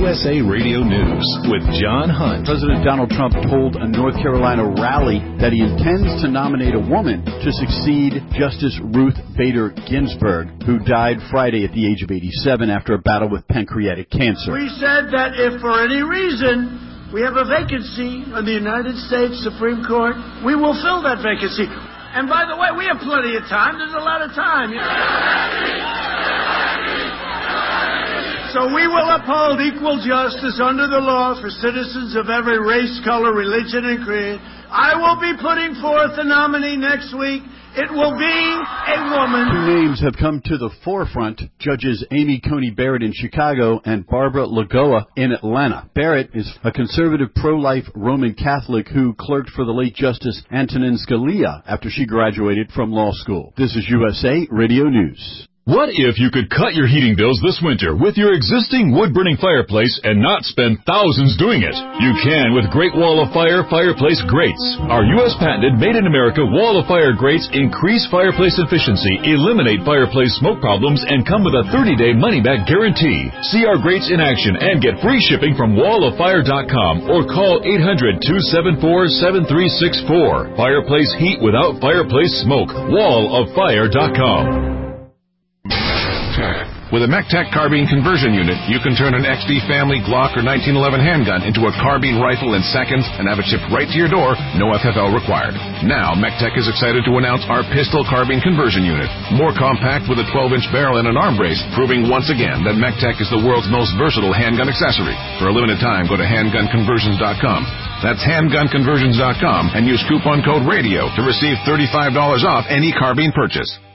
USA Radio News with John Hunt. President Donald Trump told a North Carolina rally that he intends to nominate a woman to succeed Justice Ruth Bader Ginsburg, who died Friday at the age of 87 after a battle with pancreatic cancer. We said that if for any reason we have a vacancy on the United States Supreme Court, we will fill that vacancy. And by the way, we have plenty of time. There's a lot of time. So we will uphold equal justice under the law for citizens of every race, color, religion, and creed. I will be putting forth a nominee next week. It will be a woman. Two names have come to the forefront, Judges Amy Coney Barrett in Chicago and Barbara Lagoa in Atlanta. Barrett is a conservative pro-life Roman Catholic who clerked for the late Justice Antonin Scalia after she graduated from law school. This is USA Radio News. What if you could cut your heating bills this winter with your existing wood-burning fireplace and not spend thousands doing it? You can with Great Wall of Fire fireplace grates. Our U.S. patented made-in-America Wall of Fire grates increase fireplace efficiency, eliminate fireplace smoke problems, and come with a 30-day money-back guarantee. See our grates in action and get free shipping from walloffire.com or call 800-274-7364. Fireplace heat without fireplace smoke. walloffire.com. With a MECTEC carbine conversion unit, you can turn an XD family Glock or 1911 handgun into a carbine rifle in seconds and have it shipped right to your door, no FFL required. Now, MECTEC is excited to announce our pistol carbine conversion unit. More compact with a 12-inch barrel and an arm brace, proving once again that MECTEC is the world's most versatile handgun accessory. For a limited time, go to handgunconversions.com. That's handgunconversions.com and use coupon code RADIO to receive $35 off any carbine purchase.